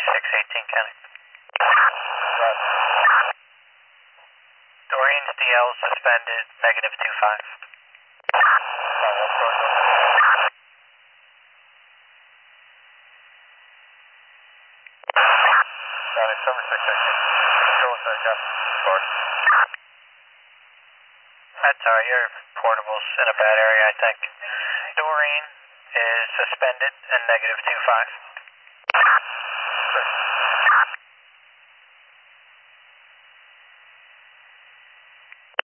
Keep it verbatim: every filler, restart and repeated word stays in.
six eighteen County. Doreen's D L suspended, negative two five. County seven six eighteen. Control center, Jeff. Score. That's all right, your portable's in a bad area, I think. Doreen is suspended and negative two five.